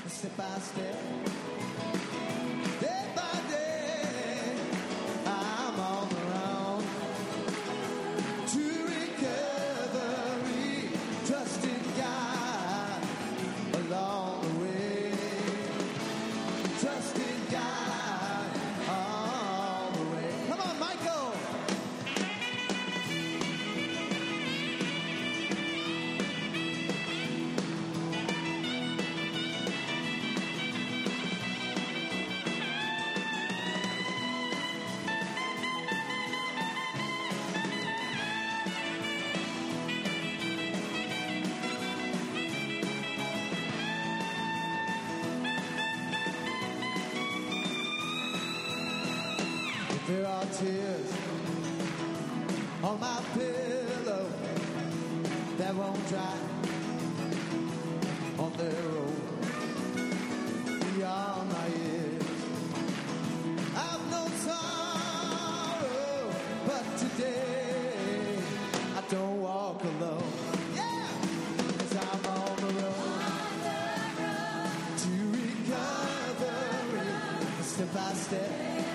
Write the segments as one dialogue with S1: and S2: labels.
S1: step by step, day by day, I'm on the road to recovery, trusting God along the way, trusting God all the way. Come on, Michael! There are tears on my pillow that won't dry on their road beyond my ears. I've known sorrow, but today I don't walk alone. Yeah, 'cause I'm on the road to recovery, step by step.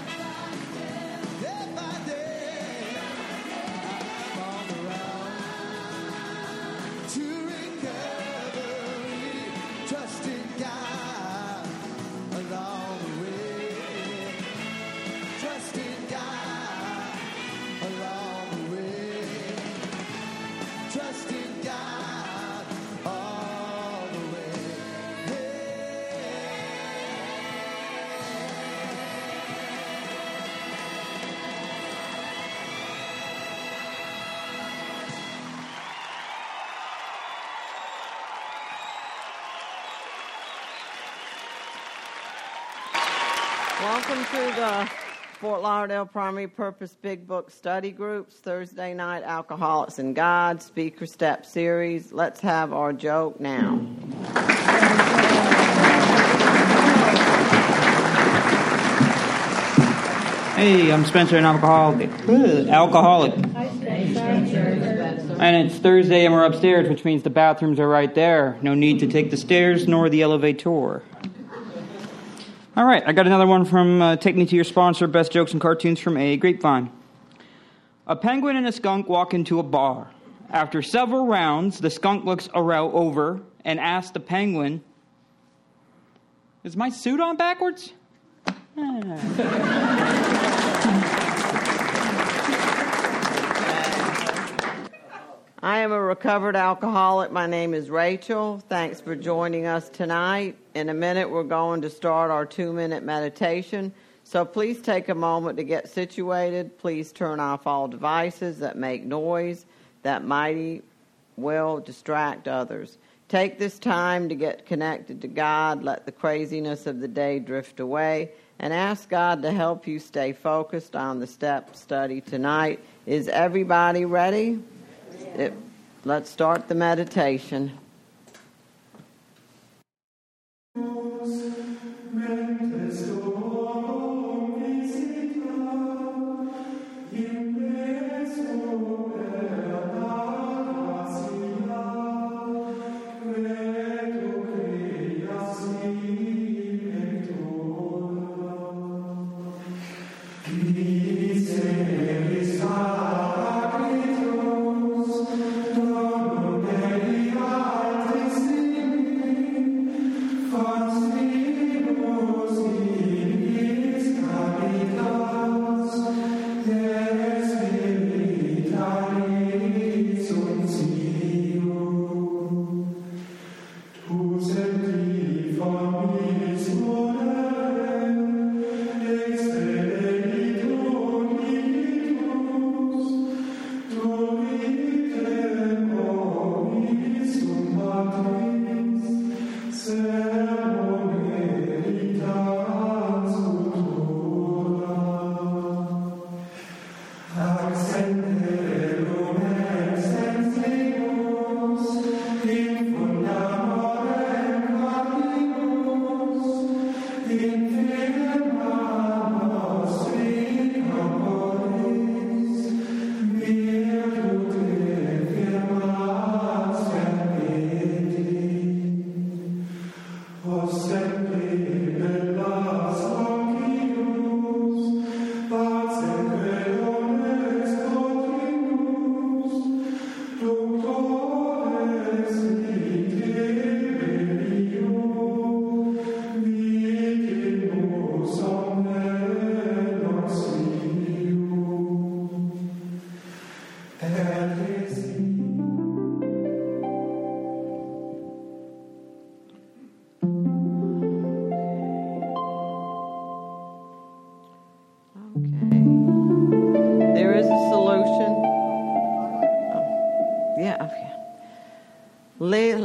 S1: Day by day, I'm on the road to recovery, trusting God along the way, trusting God along the way, trusting God all the way.
S2: Welcome to the Fort Lauderdale Primary Purpose Big Book Study Groups, Thursday night Alcoholics and God, Speaker Step Series. Let's have our joke now.
S3: Hey, I'm Spencer, an alcoholic. And it's Thursday and we're upstairs, which means the bathrooms are right there. No need to take the stairs nor the elevator. All right, I got another one from Take Me to Your sponsor, Best Jokes and Cartoons from A Grapevine. A penguin and a skunk walk into a bar. After several rounds, the skunk looks over and asks the penguin, "Is my suit on backwards?"
S2: I am a recovered alcoholic. My name is Rachel. Thanks for joining us tonight. In a minute, we're going to start our 2-minute meditation. So please take a moment to get situated. Please turn off all devices that make noise that might well distract others. Take this time to get connected to God. Let the craziness of the day drift away. And ask God to help you stay focused on the step study tonight. Is everybody ready? Let's start the meditation.
S4: Domine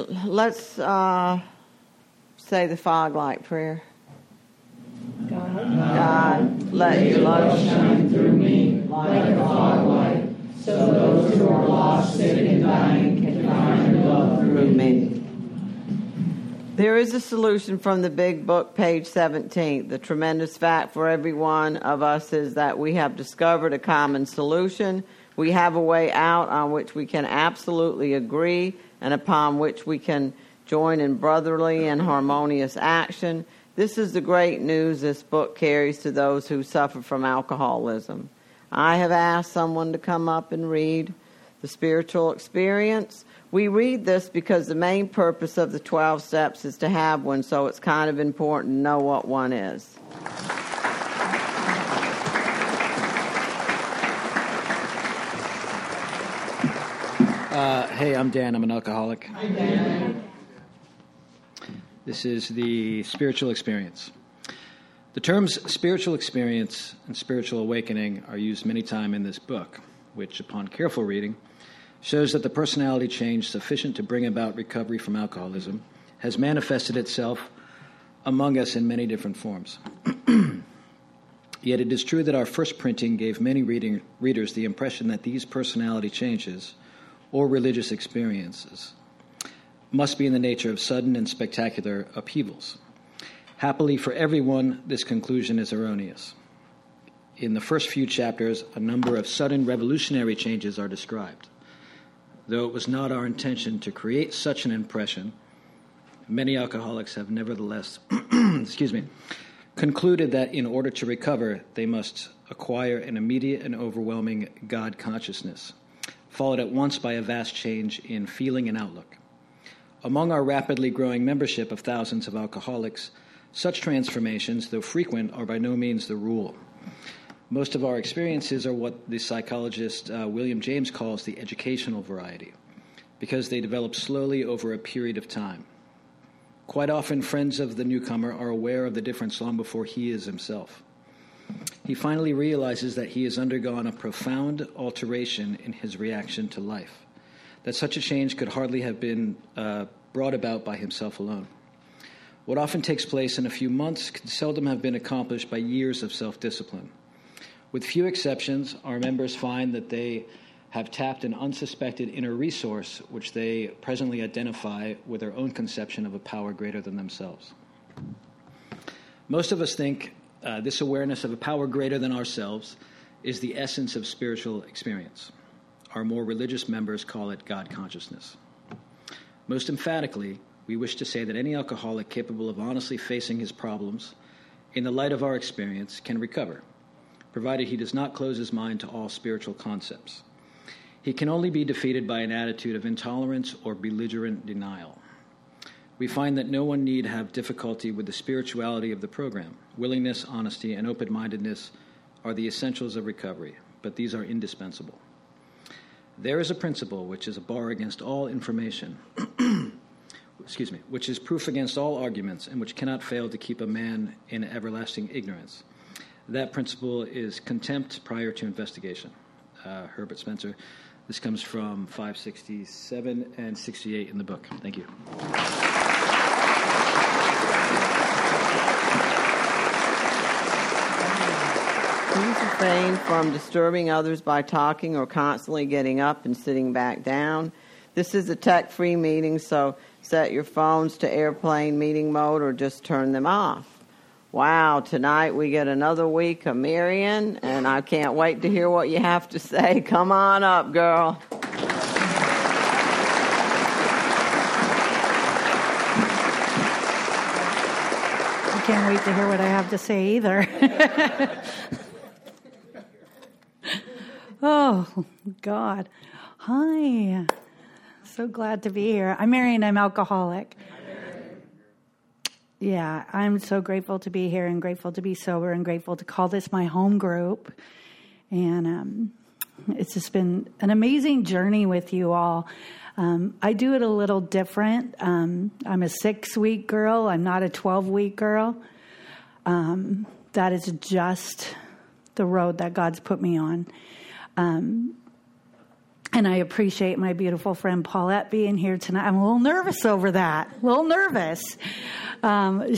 S2: let's say the fog light prayer. God, let your love shine through me like a fog light, so those who are lost, sick, and dying can find your love through me. There is a solution from the Big Book, page 17. The tremendous fact for every one of us is that we have discovered a common solution. We have a way out on which we can absolutely agree and upon which we can join in brotherly and harmonious action. This is the great news this book carries to those who suffer from alcoholism. I have asked someone to come up and read the spiritual experience. We read this because the main purpose of the 12 steps is to have one, so it's kind of important to know what one is.
S4: Hey, I'm Dan. I'm an alcoholic.
S2: Hi, Dan.
S4: This is the spiritual experience. The terms spiritual experience and spiritual awakening are used many times in this book, which, upon careful reading, shows that the personality change sufficient to bring about recovery from alcoholism has manifested itself among us in many different forms. Yet it is true that our first printing gave many readers the impression that these personality changes or religious experiences must be in the nature of sudden and spectacular upheavals. Happily for everyone, this conclusion is erroneous. In the first few chapters, a number of sudden revolutionary changes are described. Though it was not our intention to create such an impression, many alcoholics have nevertheless concluded that in order to recover, they must acquire an immediate and overwhelming God consciousness, followed at once by a vast change in feeling and outlook. Among our rapidly growing membership of thousands of alcoholics, such transformations, though frequent, are by no means the rule. Most of our experiences are what the psychologist William James calls the educational variety, because they develop slowly over a period of time. Quite often, friends of the newcomer are aware of the difference long before he is himself. He finally realizes that he has undergone a profound alteration in his reaction to life, that such a change could hardly have been brought about by himself alone. What often takes place in a few months can seldom have been accomplished by years of self-discipline. With few exceptions, our members find that they have tapped an unsuspected inner resource which they presently identify with their own conception of a power greater than themselves. Most of us think this awareness of a power greater than ourselves is the essence of spiritual experience. Our more religious members call it God consciousness. Most emphatically, we wish to say that any alcoholic capable of honestly facing his problems in the light of our experience can recover, provided he does not close his mind to all spiritual concepts. He can only be defeated by an attitude of intolerance or belligerent denial. We find that no one need have difficulty with the spirituality of the program. Willingness, honesty, and open-mindedness are the essentials of recovery, but these are indispensable. There is a principle which is a bar against all information, which is proof against all arguments, and which cannot fail to keep a man in everlasting ignorance. That principle is contempt prior to investigation. Herbert Spencer. This comes from 567 and 68 in the book. Thank you.
S2: Please refrain from disturbing others by talking or constantly getting up and sitting back down. This is a tech-free meeting, so set your phones to airplane meeting mode or just turn them off. Wow, tonight we get another week of Marion, and I can't wait to hear what you have to say. Come on up, girl.
S5: I can't wait to hear what I have to say either. Oh, God. Hi. So glad to be here. I'm Marion. I'm alcoholic. Yeah, I'm so grateful to be here and grateful to be sober and grateful to call this my home group. And it's just been an amazing journey with you all. I do it a little different. I'm a 6-week girl. I'm not a 12-week girl. That is just the road that God's put me on. And I appreciate my beautiful friend Paulette being here tonight. I'm a little nervous over that. A little nervous. And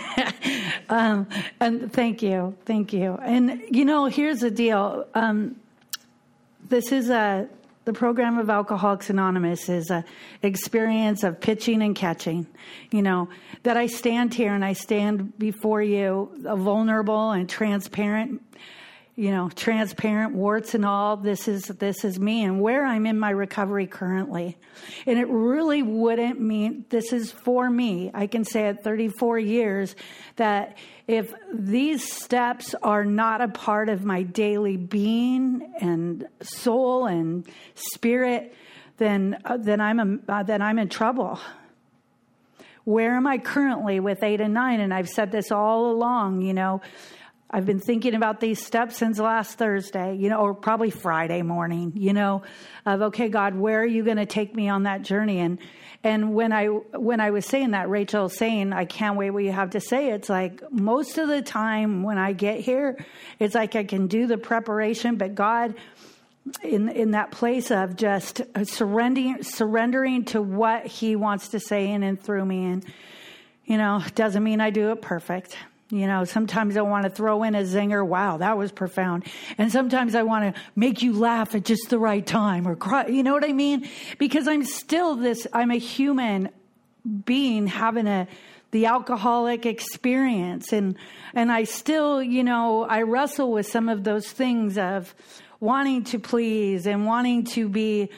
S5: thank you. Thank you. And, here's the deal. This is the program of Alcoholics Anonymous is an experience of pitching and catching. That I stand here and I stand before you, vulnerable and transparent, transparent, warts and all. This is me and where I'm in my recovery currently. And it really wouldn't mean this is for me. I can say at 34 years that if these steps are not a part of my daily being and soul and spirit, then I'm in trouble. Where am I currently with 8 and 9? And I've said this all along, I've been thinking about these steps since last Thursday, or probably Friday morning, of, okay, God, where are you going to take me on that journey? And when I was saying that, Rachel saying, I can't wait what you have to say. It's like most of the time when I get here, it's like I can do the preparation, but God, in that place of just surrendering to what he wants to say in and through me. And, doesn't mean I do it perfect. Sometimes I want to throw in a zinger. Wow, that was profound. And sometimes I want to make you laugh at just the right time or cry. You know what I mean? Because I'm a human being having the alcoholic experience. And I still, I wrestle with some of those things of wanting to please and wanting to be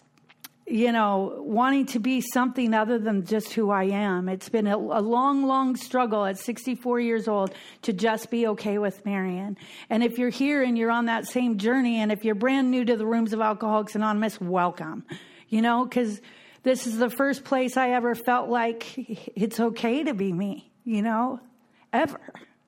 S5: something other than just who I am. It's been a long, long struggle at 64 years old to just be okay with Marion. And if you're here and you're on that same journey, and if you're brand new to the rooms of Alcoholics Anonymous, welcome. Because this is the first place I ever felt like it's okay to be me, ever.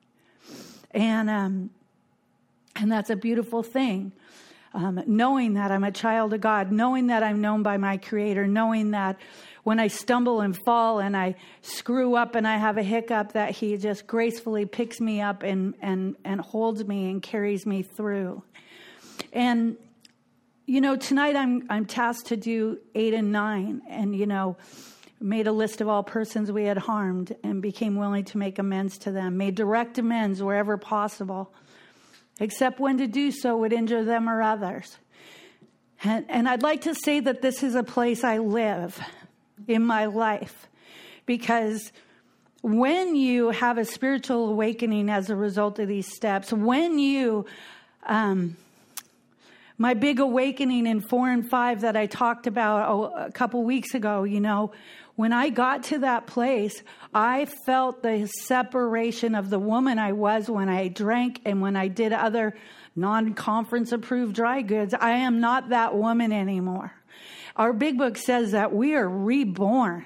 S5: And that's a beautiful thing. Knowing that I'm a child of God, knowing that I'm known by my Creator, knowing that when I stumble and fall and I screw up and I have a hiccup, that he just gracefully picks me up and holds me and carries me through. And, tonight I'm tasked to do 8 and 9 and, made a list of all persons we had harmed and became willing to make amends to them, made direct amends wherever possible, except when to do so would injure them or others. And I'd like to say that this is a place I live in my life, because when you have a spiritual awakening as a result of these steps, when you, my big awakening in 4 and 5 that I talked about a couple weeks ago, when I got to that place, I felt the separation of the woman I was when I drank and when I did other non-conference approved dry goods. I am not that woman anymore. Our big book says that we are reborn.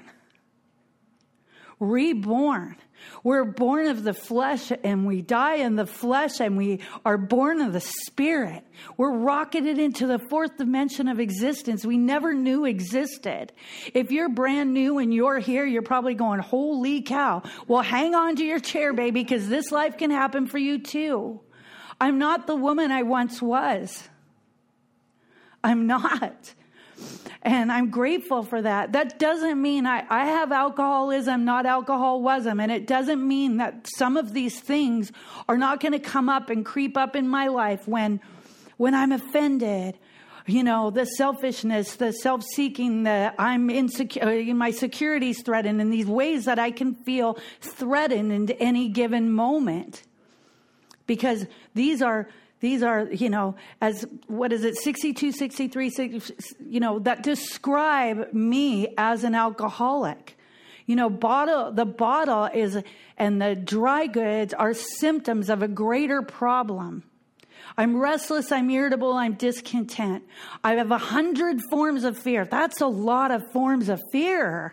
S5: Reborn. We're born of the flesh and we die in the flesh, and we are born of the spirit. We're rocketed into the 4th dimension of existence we never knew existed. If you're brand new and you're here, you're probably going, holy cow. Well, hang on to your chair, baby, because this life can happen for you too. I'm not the woman I once was. I'm not. And I'm grateful for that. That doesn't mean I have alcoholism, not alcoholism. And it doesn't mean that some of these things are not going to come up and creep up in my life when I'm offended. The selfishness, the self-seeking, the I'm insecure, my security is threatened, in these ways that I can feel threatened in any given moment. Because these are, as, 62, 63, that describe me as an alcoholic. The bottle is, and the dry goods are symptoms of a greater problem. I'm restless, I'm irritable, I'm discontent. I have 100 forms of fear. That's a lot of forms of fear.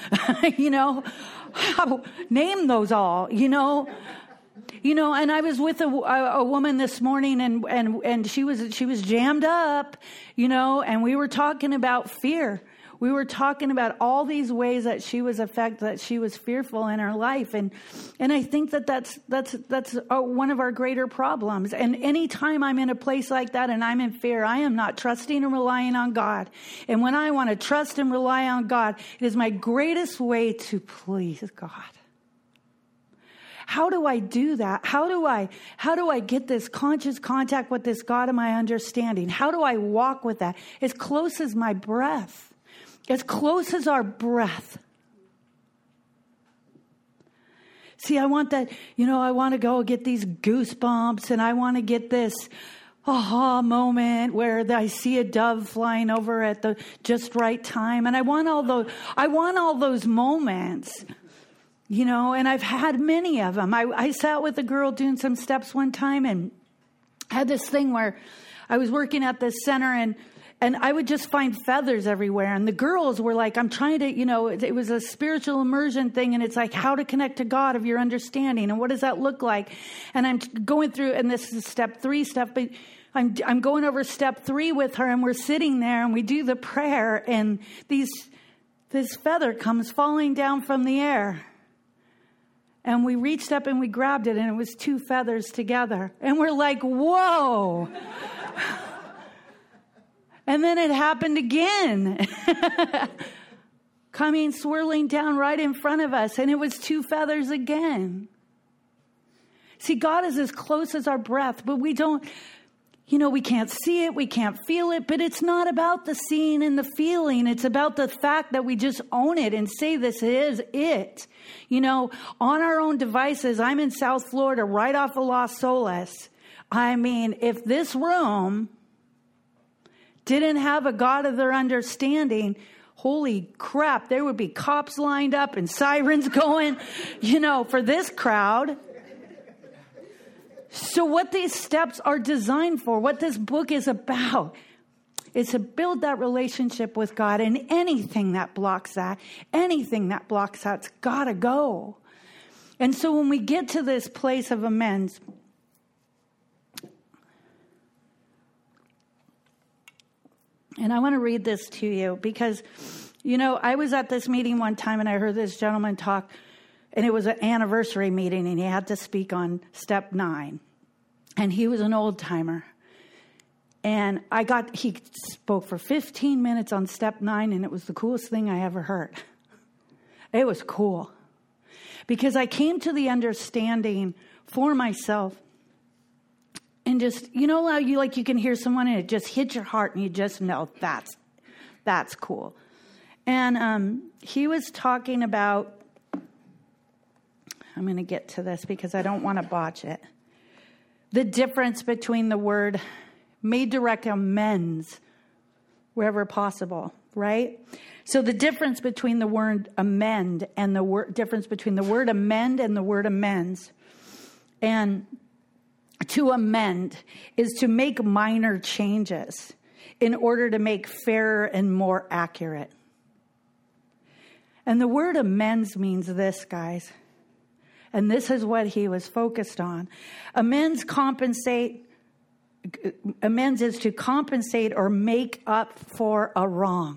S5: Name those all, and I was with a woman this morning and she was jammed up, and we were talking about fear. we were talking about all these ways that she was affected, that she was fearful in her life. And I think that's one of our greater problems. And anytime I'm in a place like that and I'm in fear, I am not trusting and relying on God. And when I want to trust and rely on God, it is my greatest way to please God. How do I do that? How do I get this conscious contact with this God of my understanding? How do I walk with that? As close as my breath. As close as our breath. See, I want that, I want to go get these goosebumps, and I want to get this aha moment where I see a dove flying over at the just right time. And I want all those moments. And I've had many of them. I sat with a girl doing some steps one time and had this thing where I was working at this center and I would just find feathers everywhere. And the girls were like, I'm trying to, it was a spiritual immersion thing. And it's like how to connect to God of your understanding. And what does that look like? And I'm going through, and this is step 3 stuff, but I'm going over step 3 with her, and we're sitting there and we do the prayer, and this feather comes falling down from the air. And we reached up and we grabbed it, and it was 2 feathers together. And we're like, whoa. And then it happened again. Coming, swirling down right in front of us. And it was 2 feathers again. See, God is as close as our breath, but we don't, we can't see it, we can't feel it, but it's not about the seeing and the feeling. It's about the fact that we just own it and say this is it. On our own devices. I'm in South Florida, right off of Las Olas. I mean, if this room didn't have a God of their understanding, holy crap, there would be cops lined up and sirens going, for this crowd. So what these steps are designed for, what this book is about, is to build that relationship with God. And anything that blocks that's got to go. And so when we get to this place of amends, and I want to read this to you because, I was at this meeting one time and I heard this gentleman talk. And it was an anniversary meeting, and he had to speak on step 9. And he was an old timer. And he spoke for 15 minutes on step 9, and it was the coolest thing I ever heard. It was cool. Because I came to the understanding for myself. And just, how you can hear someone and it just hits your heart and you just know that's cool. And he was talking about, I'm going to get to this because I don't want to botch it. The difference between the word, may direct amends wherever possible, right? So the difference between the word amend and the difference between the word amend and the word amends. And to amend is to make minor changes in order to make fairer and more accurate. And the word amends means this, guys. And this is what he was focused on. Amends is to compensate or make up for a wrong.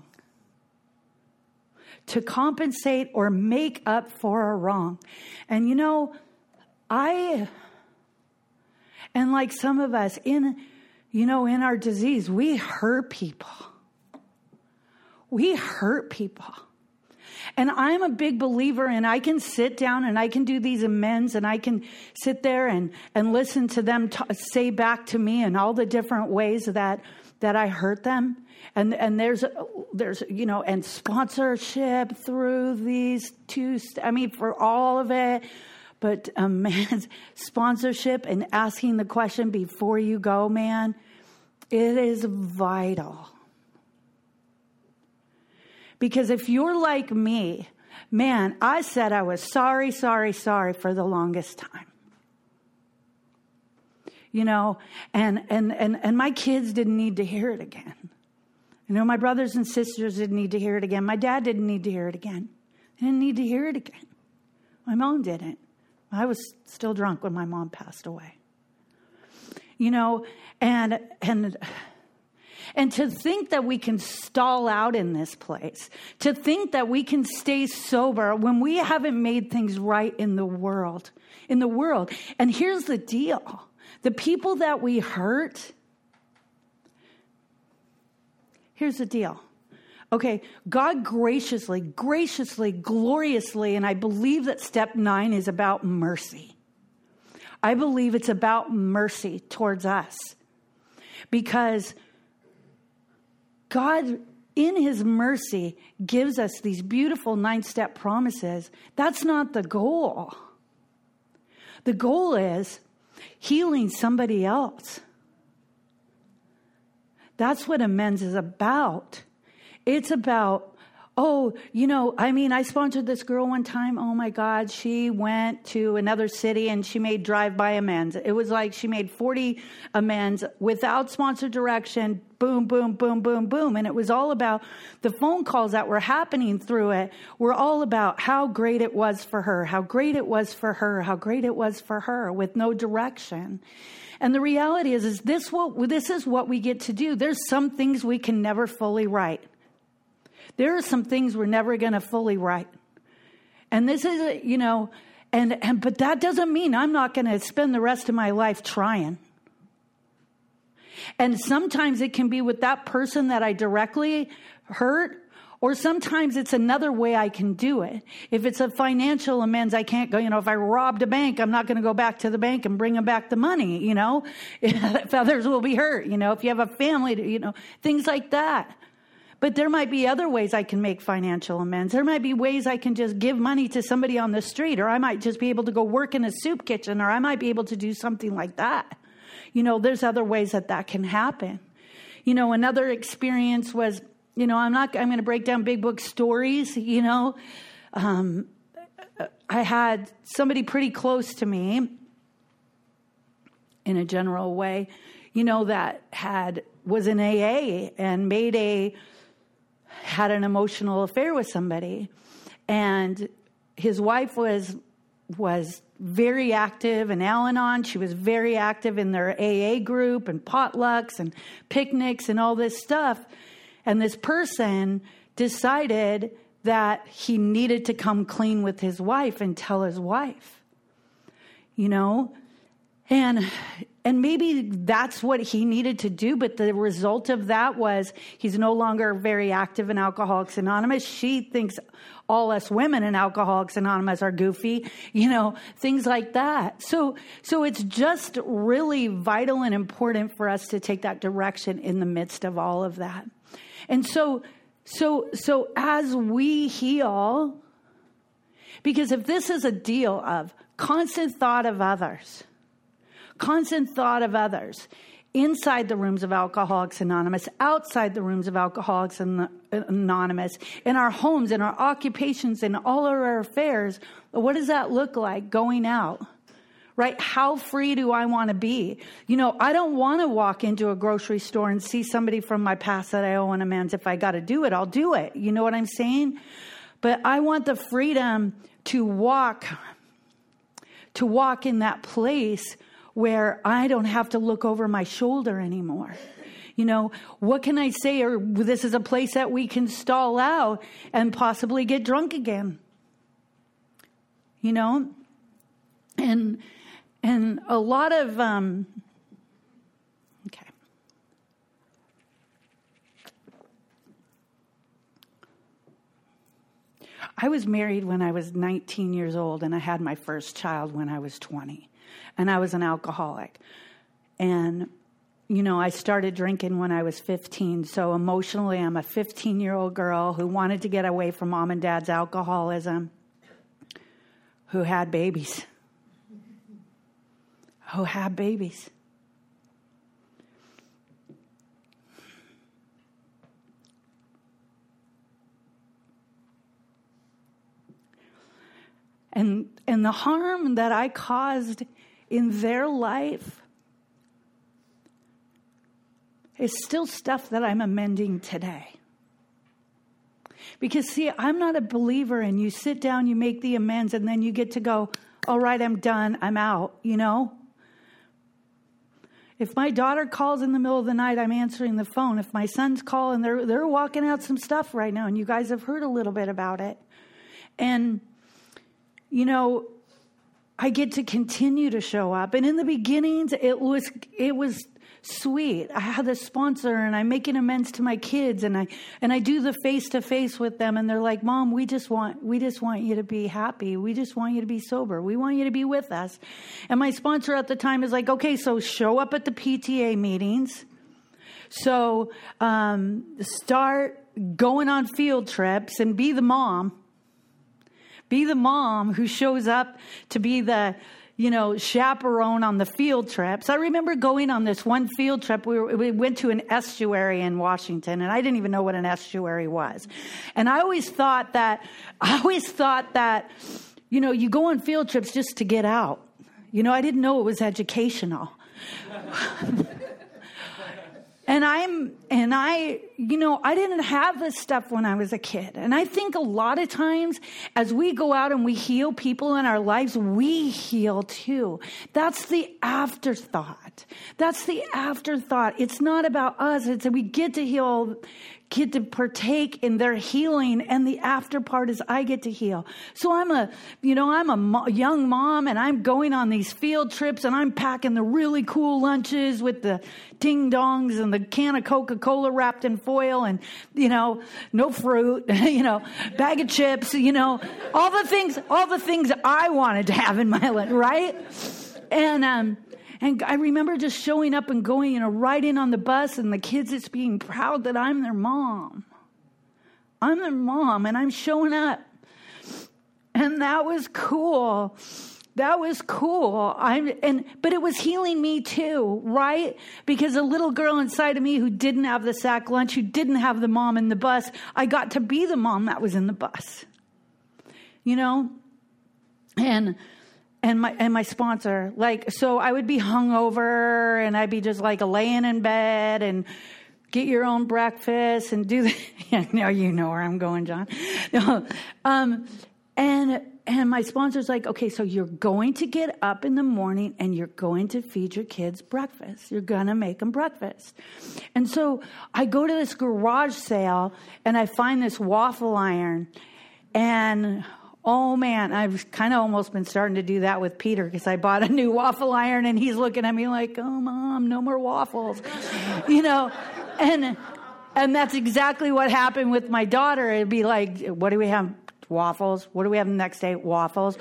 S5: To compensate or make up for a wrong. And and like some of us in our disease, we hurt people. We hurt people. And I'm a big believer, and I can sit down and I can do these amends, and I can sit there and listen to them say back to me in all the different ways that I hurt them. And there's and sponsorship through these 2, for all of it. But amends, sponsorship and asking the question before you go, man, it is vital. Because if you're like me, man, I said I was sorry for the longest time. And my kids didn't need to hear it again. My brothers and sisters didn't need to hear it again. My dad didn't need to hear it again. He didn't need to hear it again. My mom didn't. I was still drunk when my mom passed away. And to think that we can stall out in this place, to think that we can stay sober when we haven't made things right in the world. And here's the deal. The people that we hurt, here's the deal. Okay, God graciously, gloriously, and I believe that step 9 is about mercy. I believe it's about mercy towards us. Because God, in his mercy, gives us these beautiful 9-step promises. That's not the goal. The goal is healing somebody else. That's what amends is about. It's about, I sponsored this girl one time. Oh my God, she went to another city and she made drive-by amends. It was like she made 40 amends without sponsored direction. Boom, boom, boom, boom, boom. And it was all about the phone calls that were happening through it were all about how great it was for her, how great it was for her, how great it was for her with no direction. And the reality is this is what we get to do. There's some things we can never fully right. There are some things we're never going to fully right. And this is, but that doesn't mean I'm not going to spend the rest of my life trying. And sometimes it can be with that person that I directly hurt, or sometimes it's another way I can do it. If it's a financial amends, I can't go, if I robbed a bank, I'm not going to go back to the bank and bring them back the money, if others will be hurt, if you have a family, things like that. But there might be other ways I can make financial amends. There might be ways I can just give money to somebody on the street, or I might just be able to go work in a soup kitchen, or I might be able to do something like that. There's other ways that can happen. Another experience was, I'm going to break down big book stories, I had somebody pretty close to me in a general way, that was in AA and had an emotional affair with somebody. And his wife was very active in Al-Anon. She was very active in their AA group and potlucks and picnics and all this stuff. And this person decided that he needed to come clean with his wife and tell his wife, and maybe that's what he needed to do. But the result of that was he's no longer very active in Alcoholics Anonymous. She thinks all us women in Alcoholics Anonymous are goofy, things like that. So it's just really vital and important for us to take that direction in the midst of all of that. And so as we heal, because if this is a deal of constant thought of others, inside the rooms of Alcoholics Anonymous, outside the rooms of Alcoholics Anonymous, in our homes, in our occupations, in all of our affairs, what does that look like going out? Right? How free do I want to be? I don't want to walk into a grocery store and see somebody from my past that I owe an amends. If I got to do it, I'll do it. You know what I'm saying? But I want the freedom to walk in that place where I don't have to look over my shoulder anymore. What can I say? Or this is a place that we can stall out and possibly get drunk again. And a lot of, okay. I was married when I was 19 years old, and I had my first child when I was 20. And I was an alcoholic. And, I started drinking when I was 15. So emotionally, I'm a 15-year-old girl who wanted to get away from mom and dad's alcoholism, who had babies. And the harm that I caused in their life is still stuff that I'm amending today. Because, see, I'm not a believer in you sit down, you make the amends, and then you get to go, all right, I'm done, I'm out, If my daughter calls in the middle of the night, I'm answering the phone. If my sons call, and they're walking out some stuff right now, and you guys have heard a little bit about it. And, you know, I get to continue to show up. And in the beginnings, it was sweet. I had a sponsor, and I'm making amends to my kids, and I do the face-to-face with them, and they're like, Mom, we just want you to be happy. We just want you to be sober. We want you to be with us. And my sponsor at the time is like, okay, so show up at the PTA meetings. So start going on field trips and be the mom. Be the mom who shows up to be the, you know, chaperone on the field trips. I remember going on this one field trip. We went to an estuary in Washington, and I didn't even know what an estuary was. And I always thought that, you know, you go on field trips just to get out. You know, I didn't know it was educational. I didn't have this stuff when I was a kid. And I think a lot of times as we go out and we heal people in our lives, we heal too. That's the afterthought. It's not about us. It's that we get to heal, get to partake in their healing, and the after part is I get to heal. So I'm a young mom, and I'm going on these field trips, and I'm packing the really cool lunches with the ding dongs and the can of Coca-Cola wrapped in foil, and, you know, no fruit, you know, bag of chips, you know, all the things I wanted to have in my life, right? And I remember just showing up and going, you know, right in on the bus, and the kids just being proud that I'm their mom. I'm their mom, and I'm showing up. And that was cool. But it was healing me too, right? Because a little girl inside of me who didn't have the sack lunch, who didn't have the mom in the bus, I got to be the mom that was in the bus. You know? And my sponsor, like, so I would be hungover, and I'd be just like laying in bed and get your own breakfast and do the, yeah, now you know where I'm going, John. No, and my sponsor's like, okay, so you're going to get up in the morning and you're going to feed your kids breakfast. You're going to make them breakfast. And so I go to this garage sale, and I find this waffle iron, and oh man, I've kind of almost been starting to do that with Peter, because I bought a new waffle iron, and he's looking at me like, oh Mom, no more waffles, you know, and that's exactly what happened with my daughter. It'd be like, what do we have? Waffles. What do we have the next day? Waffles.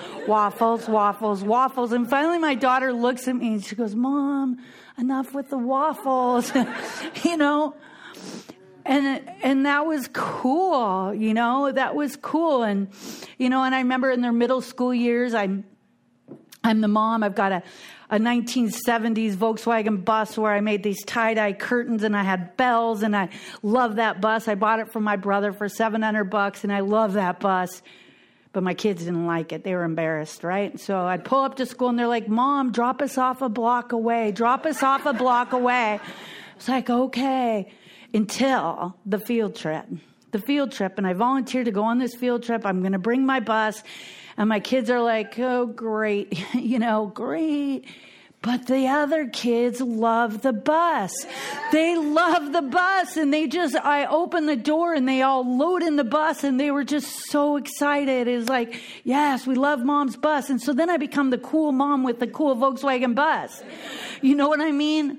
S5: And finally my daughter looks at me and she goes, Mom, enough with the waffles, you know? And that was cool, you know, that was cool. And, you know, and I remember in their middle school years, I'm the mom. I've got a 1970s Volkswagen bus where I made these tie-dye curtains, and I had bells, and I love that bus. I bought it from my brother for $700, and I love that bus. But my kids didn't like it. They were embarrassed, right? So I'd pull up to school, and they're like, Mom, drop us off a block away. I was like, okay. Until the field trip. And I volunteered to go on this field trip. I'm going to bring my bus. And my kids are like, oh, great. You know, great. But the other kids love the bus. They love the bus. And I opened the door, and they all load in the bus, and they were just so excited. It's like, yes, we love Mom's bus. And so then I become the cool mom with the cool Volkswagen bus. You know what I mean?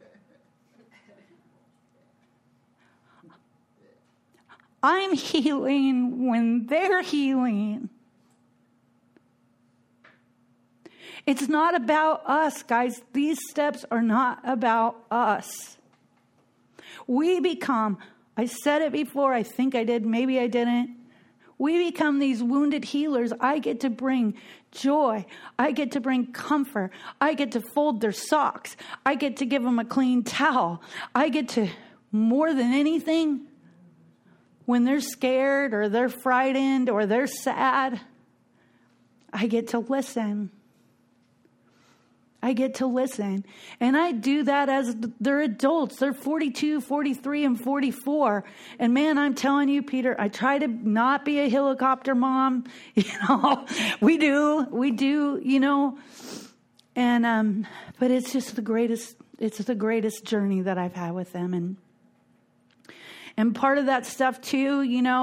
S5: I'm healing when they're healing. It's not about us, guys. These steps are not about us. We become, I said it before, I think I did, maybe I didn't. We become these wounded healers. I get to bring joy. I get to bring comfort. I get to fold their socks. I get to give them a clean towel. I get to, more than anything, when they're scared or they're frightened or they're sad, I get to listen. And I do that as they're adults. They're 42, 43, and 44. And man, I'm telling you, Peter, I try to not be a helicopter mom. You know, we do, you know. And, but it's just the greatest It's the greatest journey that I've had with them. And part of that stuff too,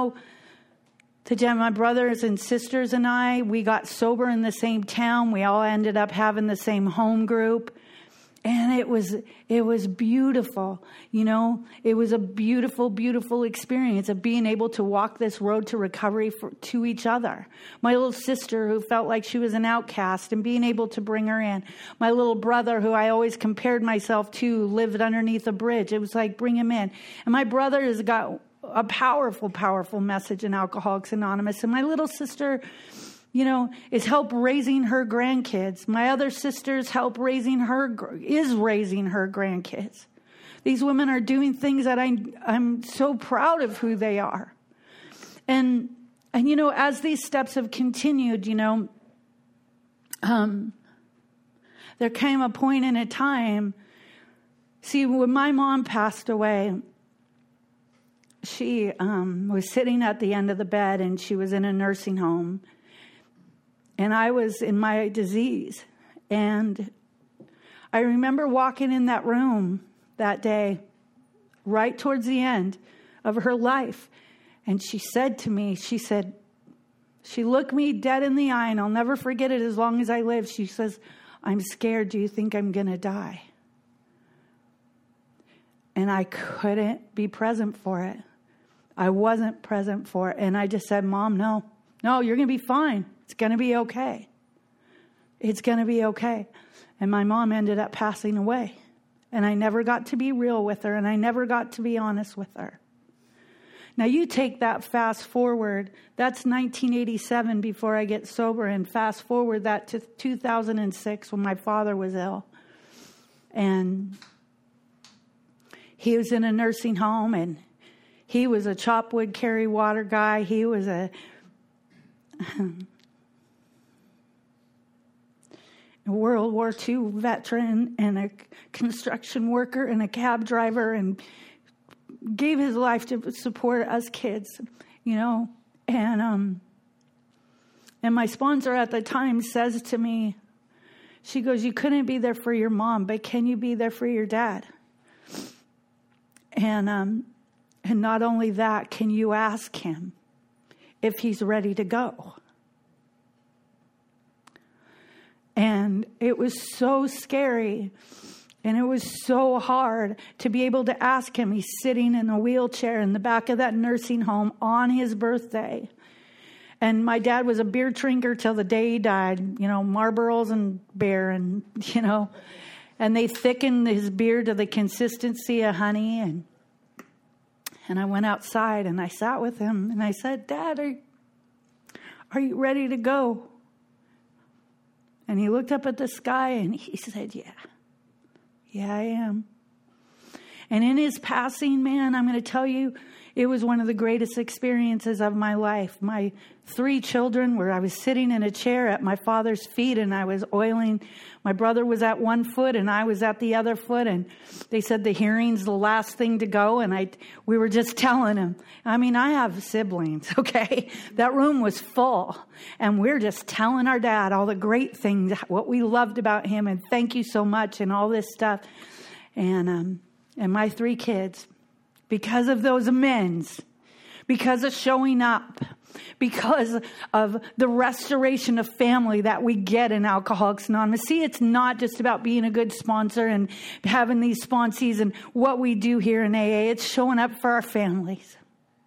S5: my brothers and sisters and I, we got sober in the same town. We all ended up having the same home group. And it was beautiful. It was a beautiful, beautiful experience of being able to walk this road to recovery to each other. My little sister who felt like she was an outcast and being able to bring her in. My little brother who I always compared myself to lived underneath a bridge. It was like, bring him in. And my brother has got a powerful, powerful message in Alcoholics Anonymous. And my little sister, is help raising her grandkids. My other sister's help raising her grandkids. These women are doing things that I'm so proud of who they are. And as these steps have continued, there came a point in a time. See, when my mom passed away, she was sitting at the end of the bed and she was in a nursing home. And I was in my disease. And I remember walking in that room that day, right towards the end of her life. And she said to me, she looked me dead in the eye, and I'll never forget it as long as I live. She says, "I'm scared. Do you think I'm going to die?" And I couldn't be present for it. I wasn't present for it. And I just said, "Mom, no, you're going to be fine. It's going to be okay. It's going to be okay." And my mom ended up passing away. And I never got to be real with her. And I never got to be honest with her. Now you take that fast forward. That's 1987 before I get sober. And fast forward that to 2006 when my father was ill. And he was in a nursing home. And he was a chop wood, carry water guy. He was a World War II veteran and a construction worker and a cab driver, and gave his life to support us kids, And my sponsor at the time says to me, she goes, "You couldn't be there for your mom, but can you be there for your dad? And not only that, can you ask him if he's ready to go?" And it was so scary, and it was so hard to be able to ask him. He's sitting in a wheelchair in the back of that nursing home on his birthday. And my dad was a beer drinker till the day he died, Marlboros and beer, and they thickened his beer to the consistency of honey. And I went outside and I sat with him and I said, "Dad, are you ready to go?" And he looked up at the sky and he said, Yeah, I am. And in his passing, man, I'm going to tell you, it was one of the greatest experiences of my life. My 3 children, where I was sitting in a chair at my father's feet and I was oiling. My brother was at one foot and I was at the other foot. And they said the hearing's the last thing to go. And we were just telling him. I have siblings, okay? That room was full. And we're just telling our dad all the great things, what we loved about him. And thank you so much and all this stuff. And my 3 kids, because of those amends, because of showing up, because of the restoration of family that we get in Alcoholics Anonymous. See, it's not just about being a good sponsor and having these sponsees and what we do here in AA. It's showing up for our families.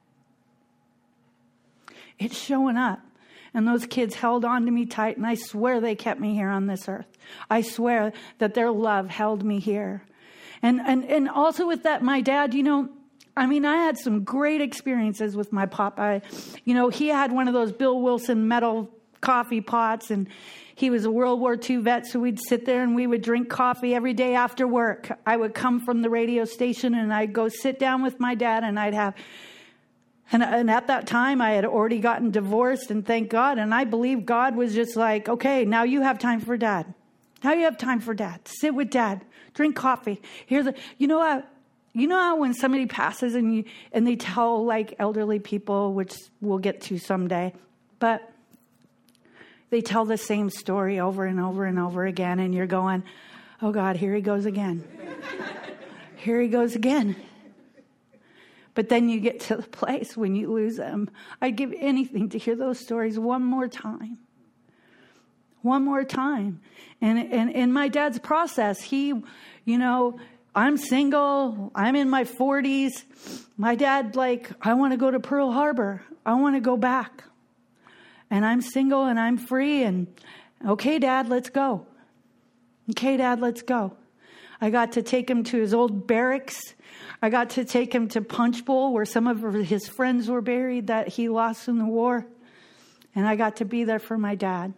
S5: It's showing up. And those kids held on to me tight, and I swear they kept me here on this earth. I swear that their love held me here. And also with that, my dad, I had some great experiences with my pop. He had one of those Bill Wilson metal coffee pots, and he was a World War II vet, so we'd sit there and we would drink coffee every day after work. I would come from the radio station and I'd go sit down with my dad and I'd have... And at that time, I had already gotten divorced, and thank God. And I believe God was just like, okay, now you have time for Dad. Now you have time for Dad. Sit with Dad. Drink coffee. You know how when somebody passes and they tell like elderly people, which we'll get to someday, but they tell the same story over and over and over again, and you're going, Oh God, here he goes again. Here he goes again. But then you get to the place when you lose them. I'd give anything to hear those stories one more time. One more time. And in my dad's process, he, I'm single. I'm in my 40s. My dad, I want to go to Pearl Harbor. I want to go back. And I'm single and I'm free. And okay, Dad, let's go. Okay, Dad, let's go. I got to take him to his old barracks. I got to take him to Punch Bowl where some of his friends were buried that he lost in the war. And I got to be there for my dad.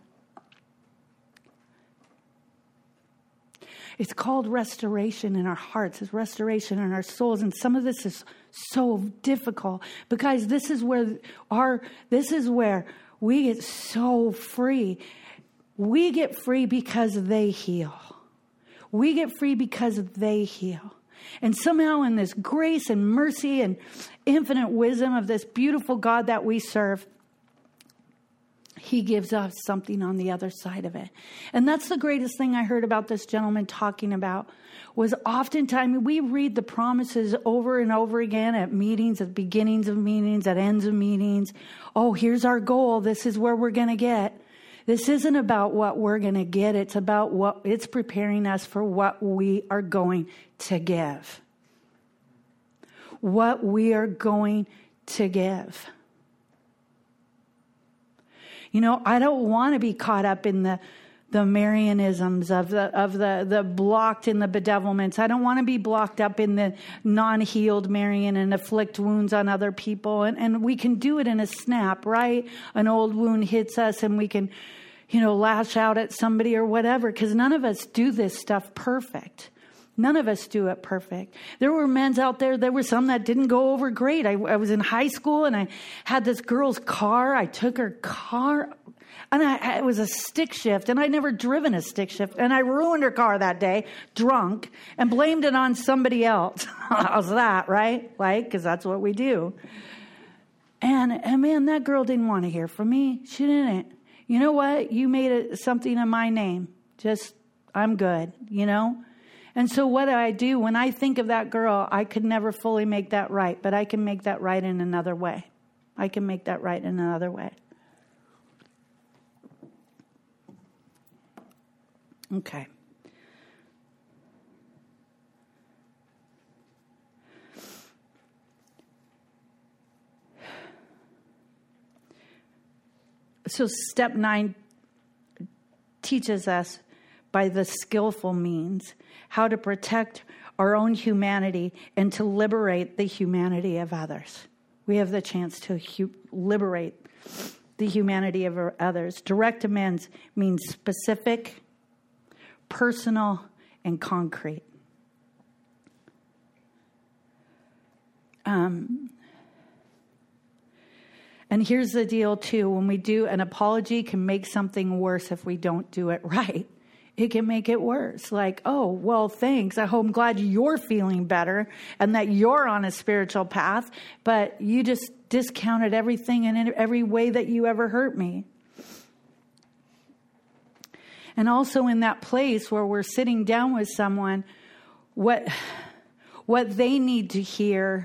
S5: It's called restoration in our hearts. It's restoration in our souls. And some of this is so difficult because this is where we get so free. We get free because they heal. We get free because they heal. And somehow in this grace and mercy and infinite wisdom of this beautiful God that we serve, he gives us something on the other side of it. And that's the greatest thing I heard about this gentleman talking about was oftentimes we read the promises over and over again at meetings, at beginnings of meetings, at ends of meetings. Oh, here's our goal. This is where we're going to get. This isn't about what we're going to get. It's about it's preparing us for what we are going to give. What we are going to give. I don't want to be caught up in the Marianisms of the blocked in the bedevilments. I don't want to be blocked up in the non-healed Marian and afflict wounds on other people. And we can do it in a snap, right? An old wound hits us and we can, lash out at somebody or whatever, because none of us do this stuff perfect. None of us do it perfect. There were men out there were some that didn't go over great. I was in high school and I had this girl's car. I took her car and it was a stick shift and I'd never driven a stick shift. And I ruined her car that day, drunk, and blamed it on somebody else. How's that, right? Because that's what we do. And man, that girl didn't want to hear from me. She didn't. You know what? You made it something in my name. Just, I'm good, And so what do I do? When I think of that girl, I could never fully make that right, but I can make that right in another way. I can make that right in another way. Okay. So step 9 teaches us by the skillful means how to protect our own humanity and to liberate the humanity of others. We have the chance to liberate the humanity of others. Direct amends means specific, personal, and concrete. And here's the deal, too. When we do an apology, can make something worse if we don't do it right. It can make it worse. Oh, well, thanks. I'm glad you're feeling better and that you're on a spiritual path, but you just discounted everything in every way that you ever hurt me. And also in that place where we're sitting down with someone, what they need to hear,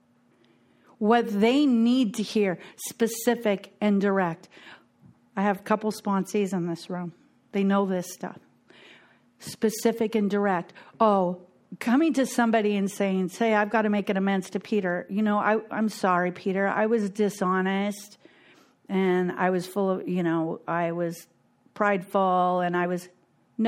S5: specific and direct. I have a couple sponsees in this room. They know this stuff. Specific and direct. Oh, coming to somebody and saying, I've got to make an amends to Peter. I'm sorry, Peter. I was dishonest and I was full of, I was prideful and I was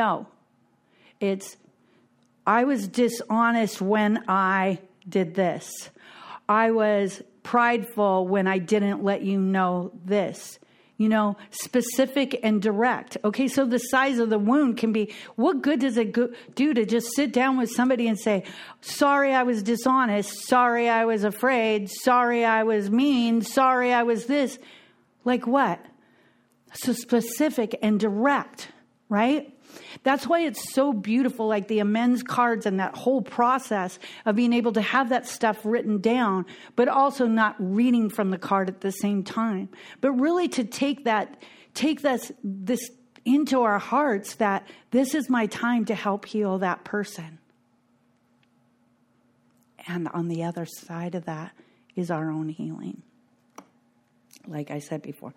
S5: dishonest when I did this. I was prideful when I didn't let you know this. Specific and direct. Okay, so the size of the wound can be, what good does it do to just sit down with somebody and say, sorry, I was dishonest. Sorry, I was afraid. Sorry, I was mean. Sorry, I was this. Like what? So specific and direct, right? That's why it's so beautiful, like the amends cards and that whole process of being able to have that stuff written down, but also not reading from the card at the same time. But really to take this into our hearts that this is my time to help heal that person. And on the other side of that is our own healing. Like I said before.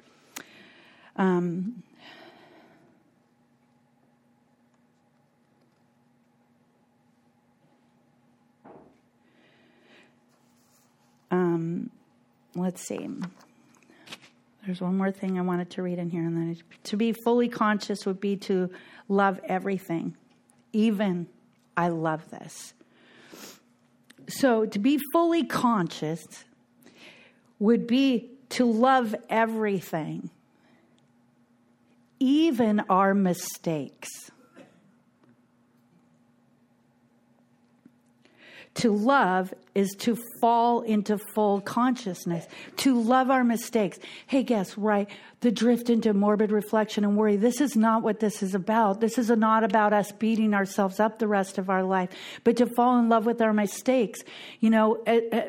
S5: Let's see. There's one more thing I wanted to read in here. And then to be fully conscious would be to love everything. Even I love this. So to be fully conscious would be to love everything. Even our mistakes. To love is to fall into full consciousness. To love our mistakes. Hey, guess, right? The drift into morbid reflection and worry. This is not what this is about. This is not about us beating ourselves up the rest of our life. But to fall in love with our mistakes. You know,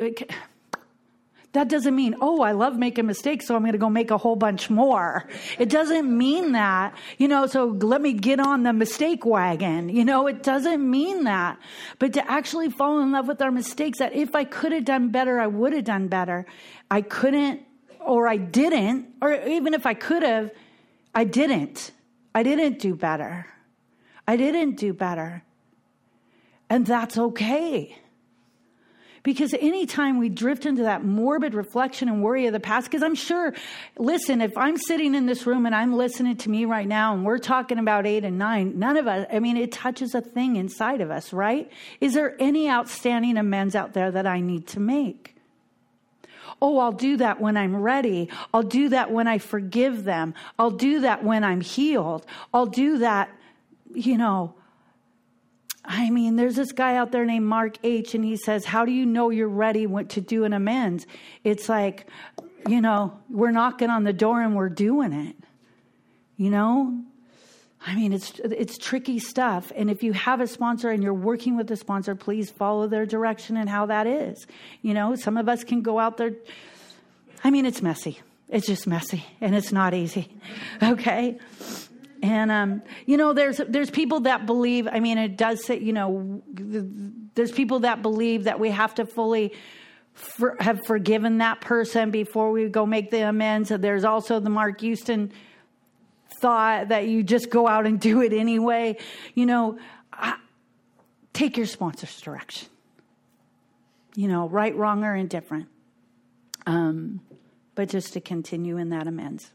S5: that doesn't mean, oh, I love making mistakes, so I'm going to go make a whole bunch more. It doesn't mean that, you know, so let me get on the mistake wagon. You know, it doesn't mean that. But to actually fall in love with our mistakes, that if I could have done better, I would have done better. I couldn't, or I didn't, or even if I could have, I didn't. I didn't do better. I didn't do better. And that's okay. Because anytime we drift into that morbid reflection and worry of the past, because I'm sure, listen, if I'm sitting in this room and I'm listening to me right now and we're talking about 8 and 9, none of us, I mean, it touches a thing inside of us, right? Is there any outstanding amends out there that I need to make? Oh, I'll do that when I'm ready. I'll do that when I forgive them. I'll do that when I'm healed. I'll do that, you know. I mean, there's this guy out there named Mark H. and he says, how do you know you're ready to do an amends? It's like, you know, we're knocking on the door and we're doing it. You know? I mean, it's tricky stuff. And if you have a sponsor and you're working with a sponsor, please follow their direction and how that is. You know, some of us can go out there. I mean, it's messy. It's just messy and it's not easy. Okay? And, you know, there's people that believe, I mean, it does say, you know, there's people that believe that we have to fully have forgiven that person before we go make the amends. And there's also the Mark Houston thought that you just go out and do it anyway. You know, take your sponsor's direction. You know, right, wrong, or indifferent. But just to continue in that amends.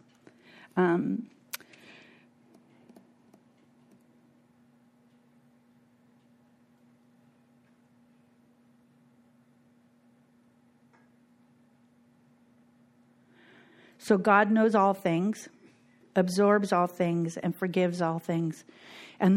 S5: So God knows all things, absorbs all things, and forgives all things. And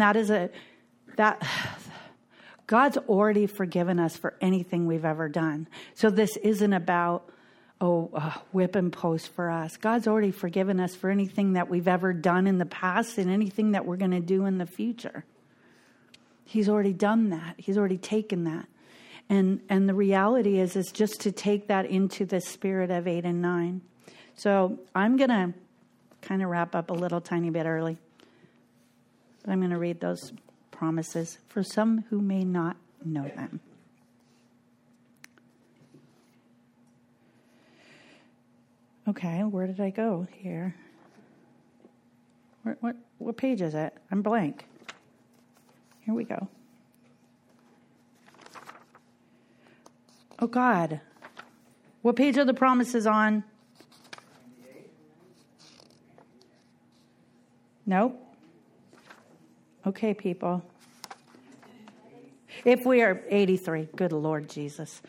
S5: God's already forgiven us for anything we've ever done. So this isn't about, whip and post for us. God's already forgiven us for anything that we've ever done in the past and anything that we're going to do in the future. He's already done that. He's already taken that. And the reality is just to take that into the spirit of 8 and 9. So I'm going to kind of wrap up a little tiny bit early. But I'm going to read those promises for some who may not know them. Okay, where did I go here? What page is it? I'm blank. Here we go. Oh, God. What page are the promises on? Nope. Okay, people. If we are 83, good Lord Jesus.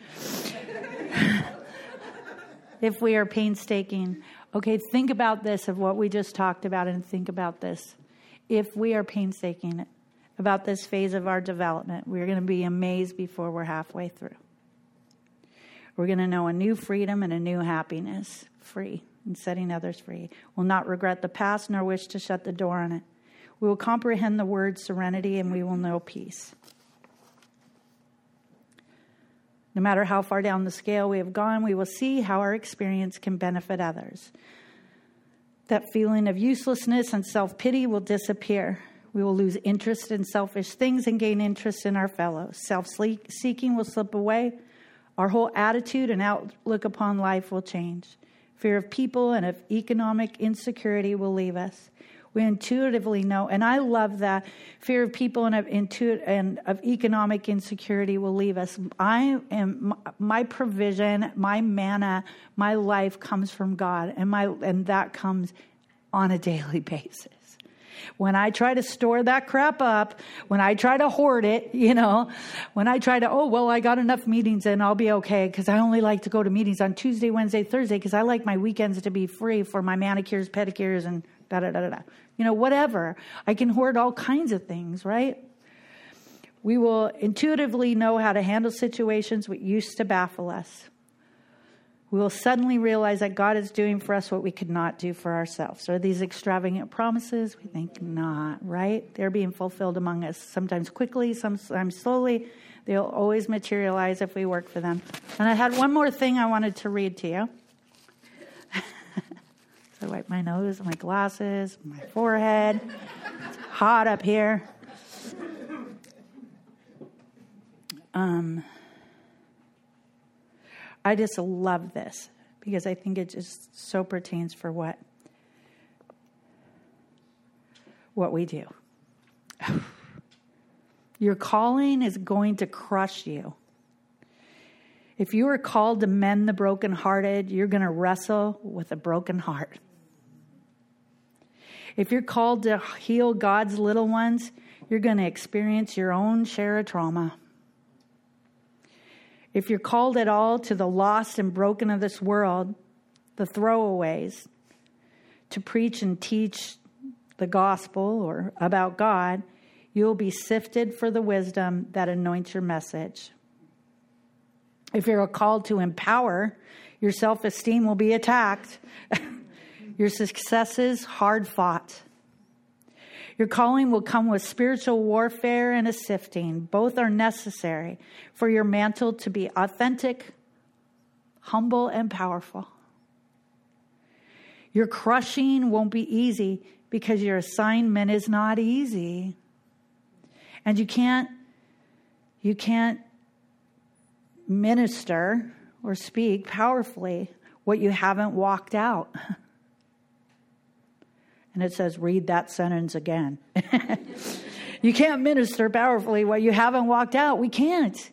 S5: If we are painstaking, okay, think about this of what we just talked about and think about this. If we are painstaking about this phase of our development, we're going to be amazed before we're halfway through. We're going to know a new freedom and a new happiness, free. And setting others free. We'll not regret the past nor wish to shut the door on it. We will comprehend the word serenity and we will know peace. No matter how far down the scale we have gone, we will see how our experience can benefit others. That feeling of uselessness and self-pity will disappear. We will lose interest in selfish things and gain interest in our fellows. Self-seeking will slip away. Our whole attitude and outlook upon life will change. Fear of people and of economic insecurity will leave us. We intuitively know, and I love that, fear of people and of economic insecurity will leave us. My provision, my manna, my life comes from God, and that comes on a daily basis. When I try to store that crap up, when I try to hoard it, when I try to, I got enough meetings and I'll be okay, because I only like to go to meetings on Tuesday, Wednesday, Thursday, because I like my weekends to be free for my manicures, pedicures, and da-da-da-da-da. Whatever. I can hoard all kinds of things, right? We will intuitively know how to handle situations that used to baffle us. We will suddenly realize that God is doing for us what we could not do for ourselves. Are these extravagant promises? We think not, right? They're being fulfilled among us, sometimes quickly, sometimes slowly. They'll always materialize if we work for them. And I had one more thing I wanted to read to you. So I wipe my nose, my glasses, my forehead. It's hot up here. I just love this because I think it just so pertains for what we do. Your calling is going to crush you. If you are called to mend the brokenhearted, you're going to wrestle with a broken heart. If you're called to heal God's little ones, you're going to experience your own share of trauma. If you're called at all to the lost and broken of this world, the throwaways, to preach and teach the gospel or about God, you'll be sifted for the wisdom that anoints your message. If you're called to empower, your self-esteem will be attacked. Your successes hard fought. Your calling will come with spiritual warfare and a sifting. Both are necessary for your mantle to be authentic, humble, and powerful. Your crushing won't be easy because your assignment is not easy. And you can't minister or speak powerfully what you haven't walked out. And it says, read that sentence again. You can't minister powerfully what you haven't walked out. We can't.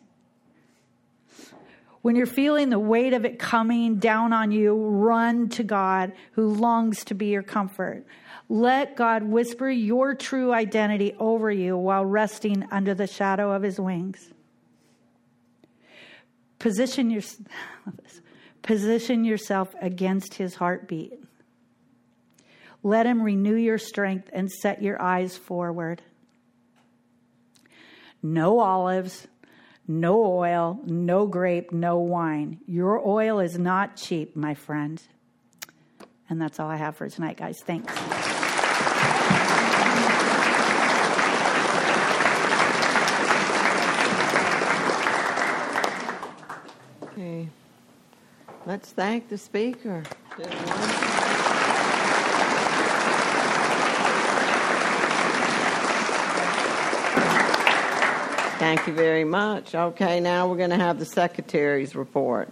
S5: When you're feeling the weight of it coming down on you, run to God who longs to be your comfort. Let God whisper your true identity over you while resting under the shadow of his wings. Position yourself against his heartbeat. Let him renew your strength and set your eyes forward. No olives, no oil, no grape, no wine. Your oil is not cheap, my friend. And that's all I have for tonight, guys. Thanks.
S2: Okay. Let's thank the speaker. Thank you very much. Okay, now we're going to have the secretary's report.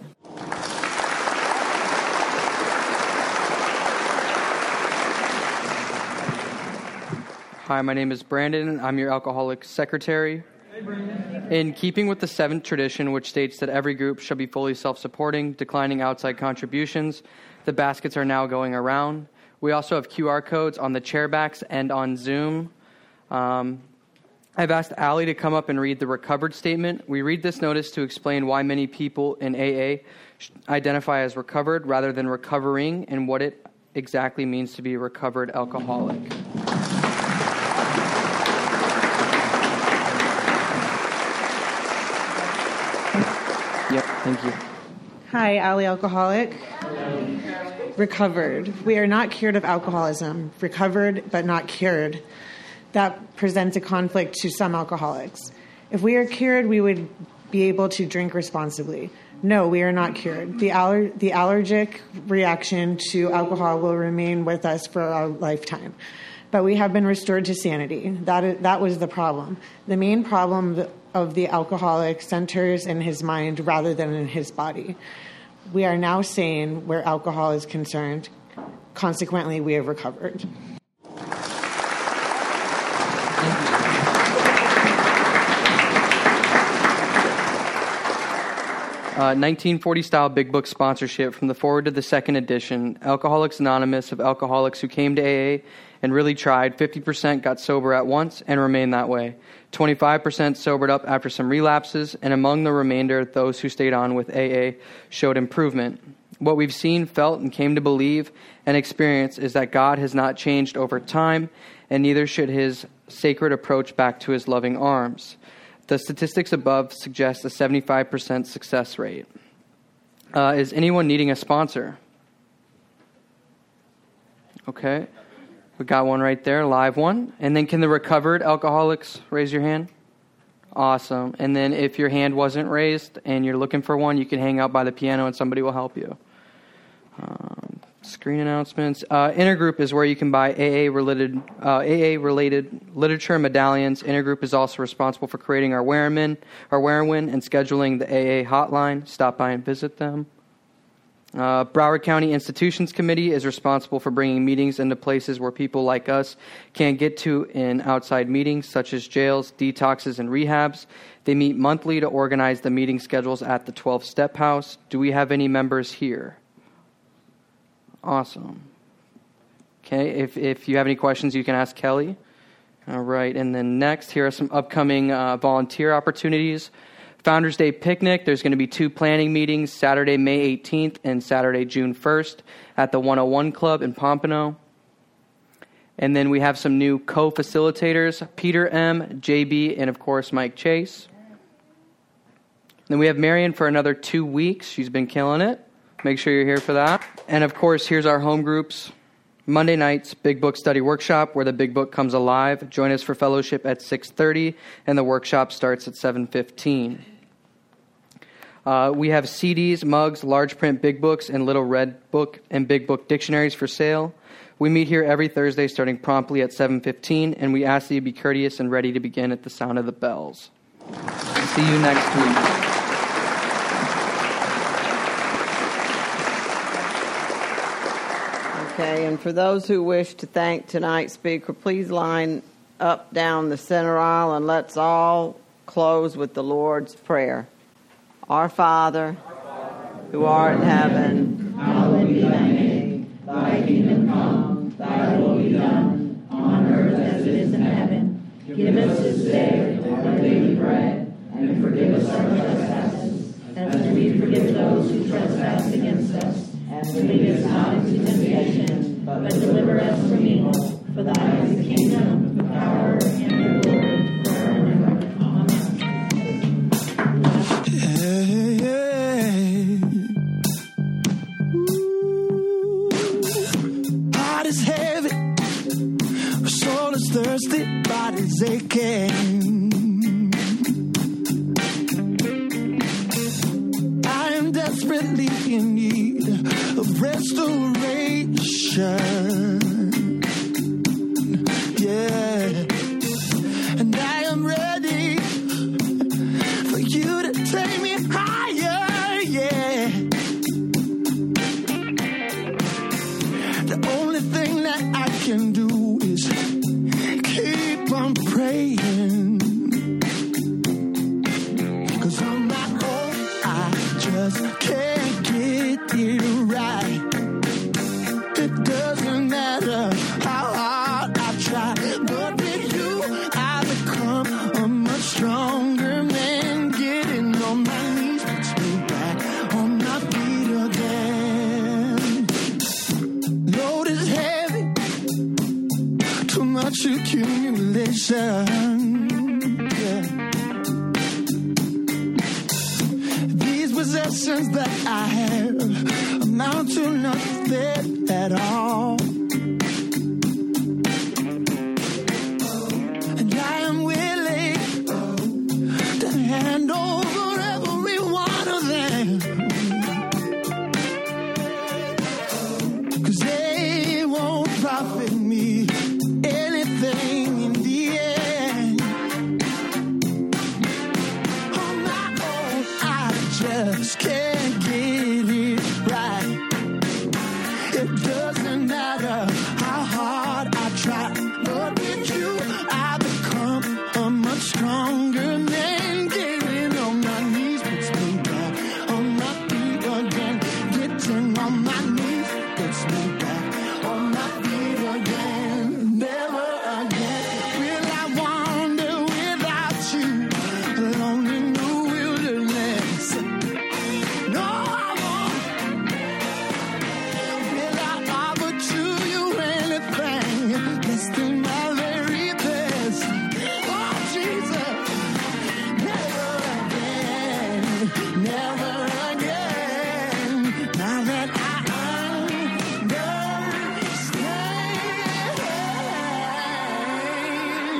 S6: Hi, my name is Brandon. I'm your alcoholic secretary. Hey, Brandon. In keeping with the seventh tradition, which states that every group shall be fully self-supporting, declining outside contributions, the baskets are now going around. We also have QR codes on the chairbacks and on Zoom. I've asked Allie to come up and read the recovered statement. We read this notice to explain why many people in AA identify as recovered rather than recovering and what it exactly means to be a recovered alcoholic. Yep, thank you.
S7: Hi, Allie Alcoholic. Recovered. We are not cured of alcoholism. Recovered, but not cured. That presents a conflict to some alcoholics. If we are cured, we would be able to drink responsibly. No, we are not cured. The allergic reaction to alcohol will remain with us for our lifetime. But we have been restored to sanity. That was the problem. The main problem of the alcoholic centers in his mind rather than in his body. We are now sane where alcohol is concerned. Consequently, we have recovered.
S6: 1940 style Big Book sponsorship from the forward to the second edition. Alcoholics Anonymous, of alcoholics who came to AA and really tried. 50% got sober at once and remained that way. 25% sobered up after some relapses, and among the remainder, those who stayed on with AA showed improvement. What we've seen, felt, and came to believe and experience is that God has not changed over time, and neither should his sacred approach back to his loving arms. The statistics above suggest a 75% success rate. Is anyone needing a sponsor? Okay. We got one right there, live one. And then can the recovered alcoholics raise your hand? Awesome. And then if your hand wasn't raised and you're looking for one, you can hang out by the piano and somebody will help you. Screen announcements. Intergroup is where you can buy AA-related literature and medallions. Intergroup is also responsible for creating our Wear-In and scheduling the AA hotline. Stop by and visit them. Broward County Institutions Committee is responsible for bringing meetings into places where people like us can't get to in outside meetings, such as jails, detoxes, and rehabs. They meet monthly to organize the meeting schedules at the 12-Step House. Do we have any members here? Awesome. Okay, if you have any questions, you can ask Kelly. All right, and then next, here are some upcoming volunteer opportunities. Founders Day Picnic, there's going to be 2 planning meetings, Saturday, May 18th and Saturday, June 1st at the 101 Club in Pompano. And then we have some new co-facilitators, Peter M., JB, and of course, Mike Chase. Then we have Marion for another 2 weeks. She's been killing it. Make sure you're here for that. And of course, here's our home groups. Monday nights, Big Book Study Workshop, where the Big Book comes alive. Join us for fellowship at 6:30, and the workshop starts at 7:15. We have CDs, mugs, large print Big Books, and Little Red Book and Big Book dictionaries for sale. We meet here every Thursday starting promptly at 7:15, and we ask that you be courteous and ready to begin at the sound of the bells. See you next week.
S2: Okay, and for those who wish to thank tonight's speaker, please line up down the center aisle and let's all close with the Lord's Prayer. Our Father, who art in heaven, hallowed be thy name. Thy kingdom come, thy will be done, on earth as it is in heaven. Give us this day our daily bread, and forgive us our trespasses, as we forgive those who trespass against us. And lead us not into temptation, but deliver us from evil. For thine is the kingdom, the power, and the glory, forever and ever. Amen.
S1: Heart is heavy, my soul is thirsty, body's aching. I am desperately in need of restoration. Yeah, and I am ready for you to take me higher. Yeah, the only thing that I can do is keep on praying. 'Cause on my own, I just can't get it right. It doesn't matter how hard I try, but with you, I become a much stronger man. Getting on my knees puts me back on my feet again. Load is heavy, too much accumulation. Yeah. These possessions that I have amount to nothing at all. And I am willing to hand over every one of them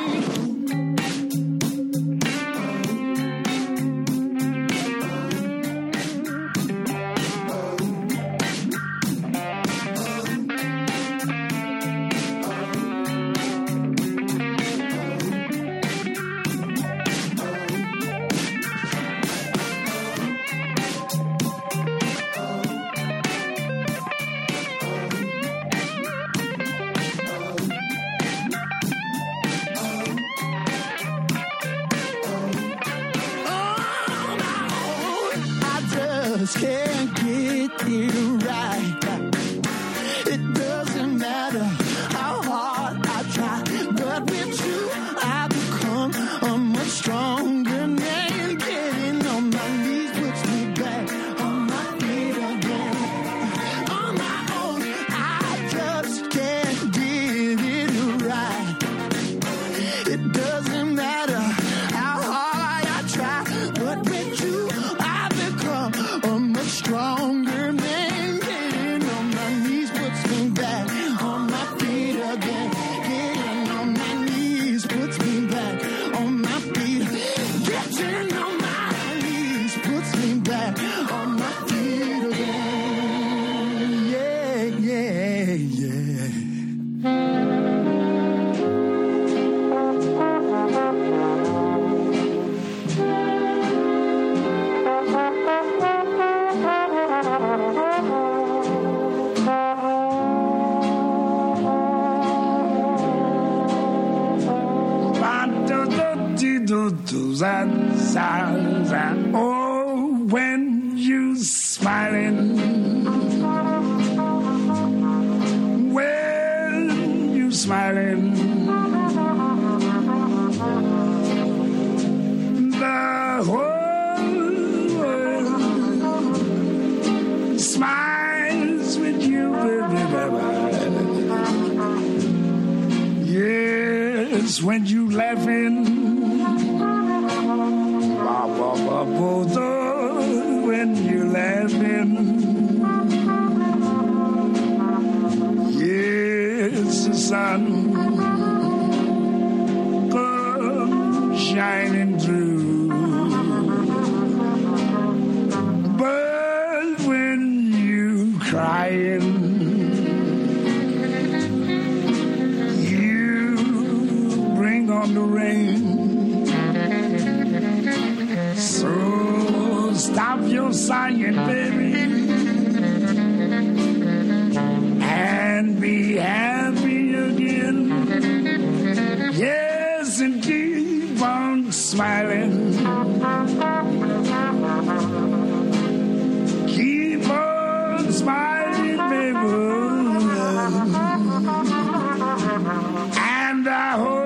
S1: Can't get it right. It doesn't matter how hard I try, but with you I become a much stronger man. Getting on my knees puts me back on my feet again. On my own, I just can't get it right. It doesn't matter how hard I try, but with you I become a much stronger man. Getting on my knees puts me back on my feet again. Getting on my knees puts me back on my feet. Getting on my knees puts me back on my feet again. Yeah, yeah, yeah.
S8: Oh, when you smiling, when you smiling, the whole world smiles with you, baby. Yes, when you laughing. When you're laughing, yes, the sun comes shining through. But when you crying, you bring on the rain. So stop your sighing, baby, and be happy again. Yes, and keep on smiling. Keep on smiling, baby, and I hope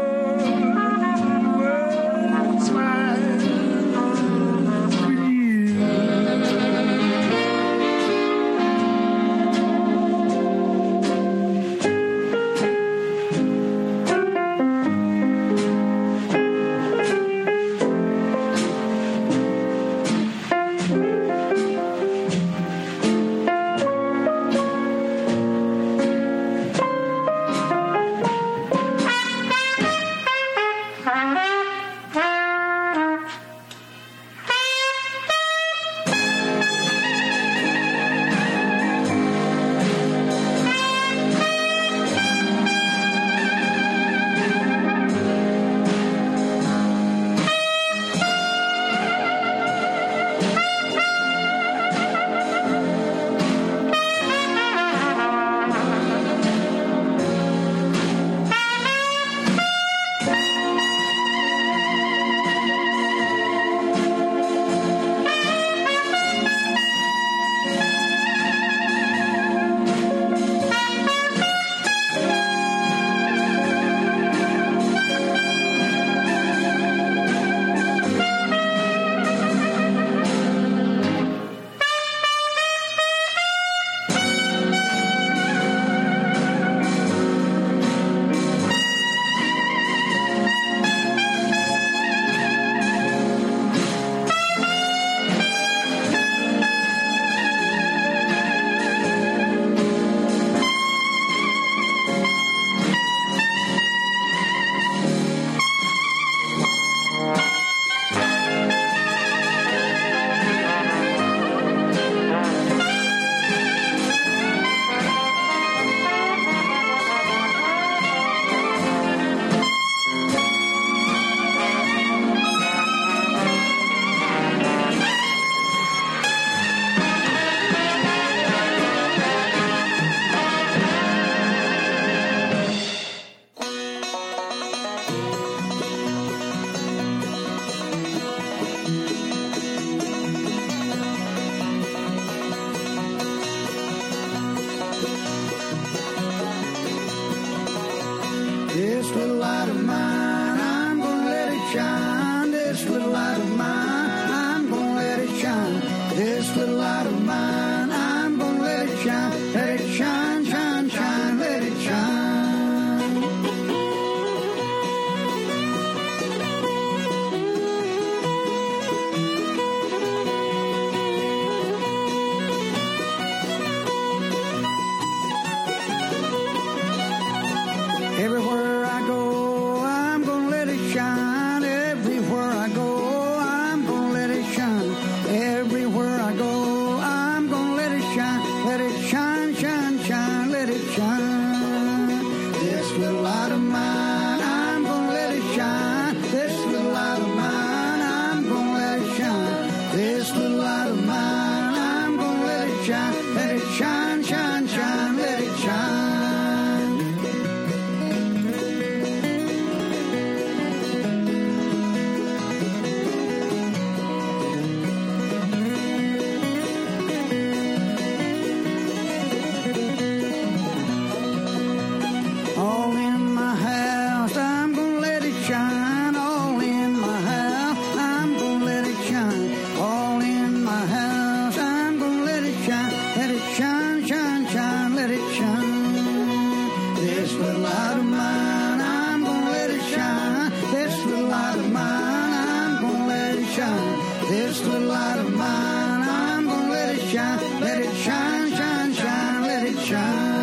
S1: This little light of mine, I'm gonna let it shine, shine, shine, let it shine.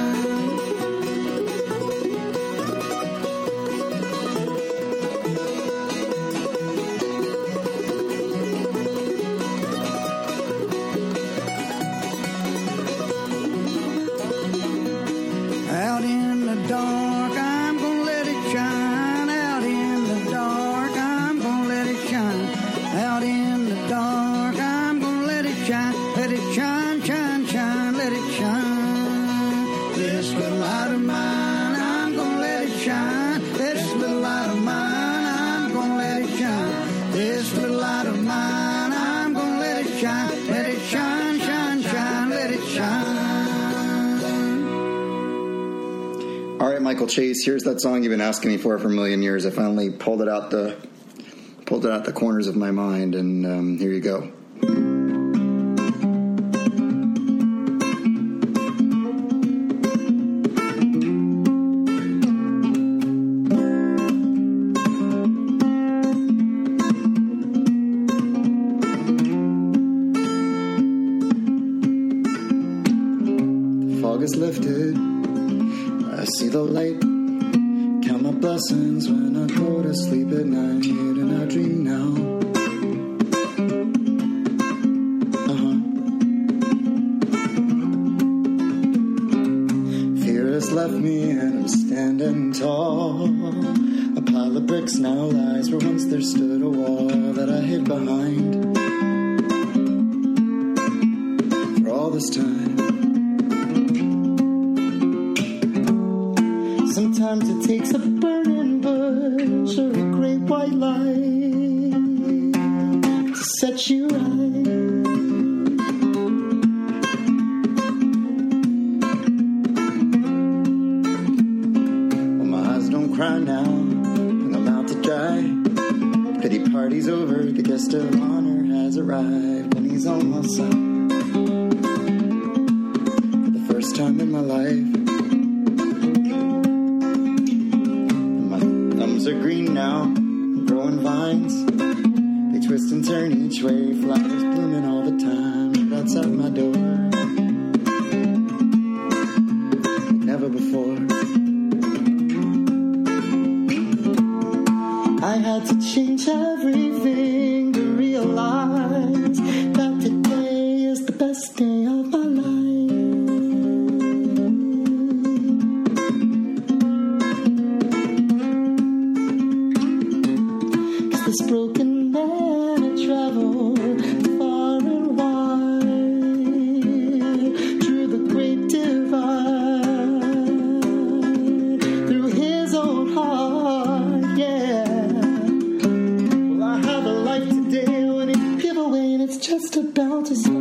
S1: Out in the dark, I'm gonna let it shine. Out in the dark, I'm gonna let it shine. Out in the dark, I'm gonna let it shine, shine, shine, let it shine. This little light of mine, I'm gonna let it shine. This little light of mine, I'm gonna let it shine. This little light of mine, I'm gonna let it shine, shine, shine, let it shine.
S9: All right, Michael Chase, here's that song you've been asking me for a million years. I finally pulled it out the corners of my mind, and here you go. The fog is lifted. I see the light, count my blessings when I go to sleep at night, and I dream now. Fear has left me and I'm standing tall. A pile of bricks now lies where once there stood a wall that I hid behind. For all this time, sometimes it takes a burning bush or a great white light to set you right. Well, my eyes don't cry now, and I'm out to dry. Pity party's over, the guest of honor has arrived, and he's on my side. For the first time in my life, are green now, growing vines. They twist and turn each way, flowers blooming all the time. Right outside my door, like never before. I had to change everything to realize that today is the best day of my life. This broken man had traveled far and wide through the great divide, through his own heart, yeah. Well, I have a life today when it give away and it's just about to start.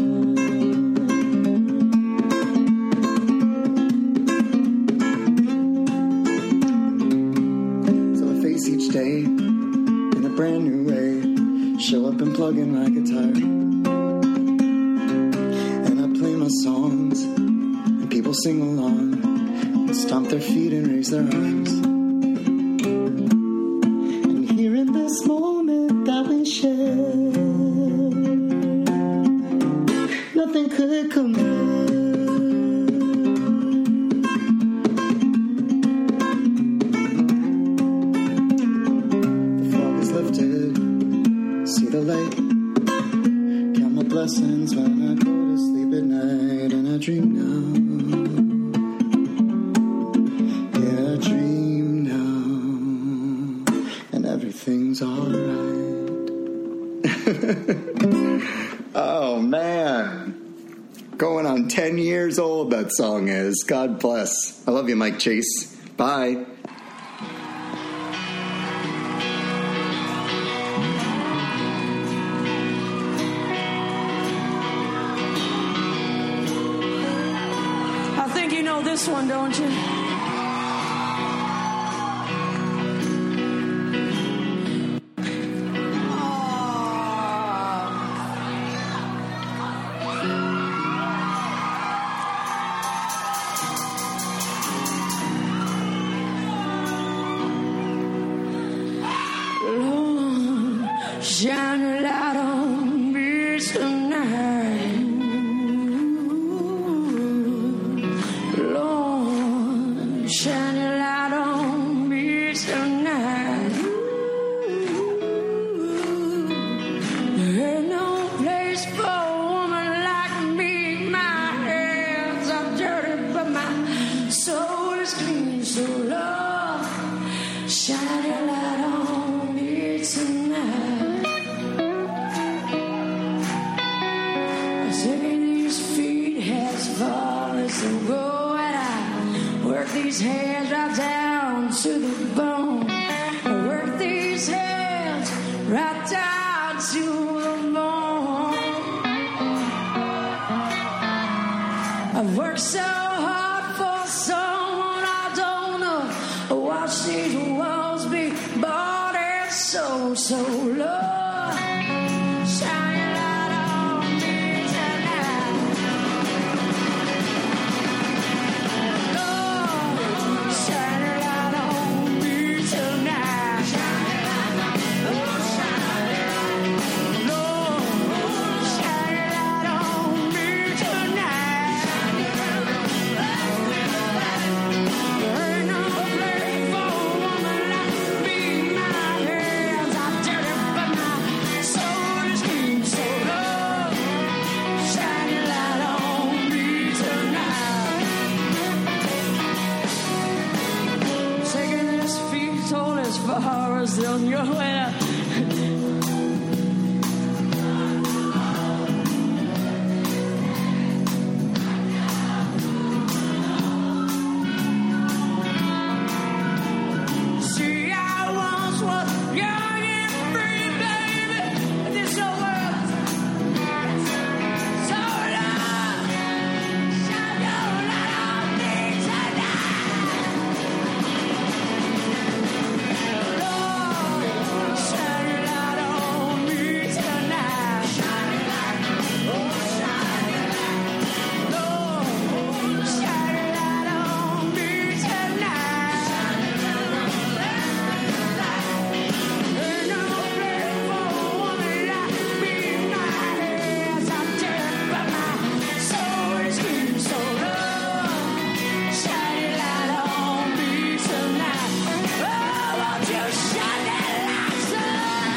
S9: So I face each day brand new way, show up and plug in my guitar, and I play my songs, and people sing along, and stomp their feet and raise their arms. And here in this moment that we share, nothing could compare. See the light, count my blessings when I go to sleep at night, and I dream now. Yeah, I dream now, and everything's alright. Oh man, going on 10 years old that song is. God bless. I love you, Mike Chase. Bye.
S10: This one, don't you? Lord, shine a light on these hands right down to the bone. I work these hands right down to the bone. I've worked so hard for someone I don't know. I watch these walls be bought and sold. So Lord, shine your light on me tonight. Lord, shine your light on me tonight. Oh, shine your light. Lord, shine your light on me tonight. There ain't no place for a woman like me. My hands are dirty, but my soul is clean. So Lord, shine your light on me tonight. Taking this feet all as far as on your way. See, I once was young and free, baby. This old world, so Lord, shine your light on me tonight. Lord, shine your light on me tonight. Shine your light, oh, shine your light. Lord, shine your light on me tonight. Ain't no place for a woman like me. My hands are dirty, but my soul is clean. So Lord, shine your light on me tonight. Oh, won't you shine that light, son?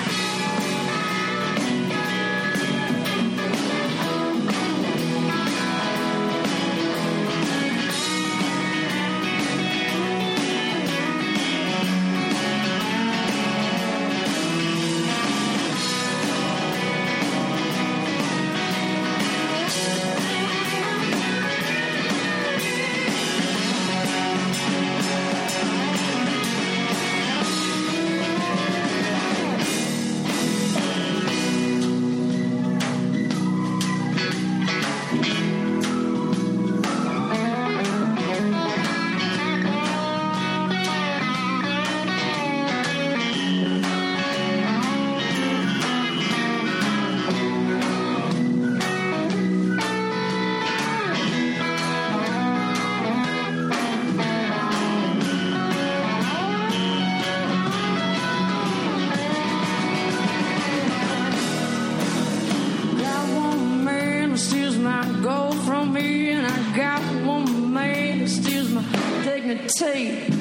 S10: Got one man who steals my gold from me, and I got one man who steals my dignity.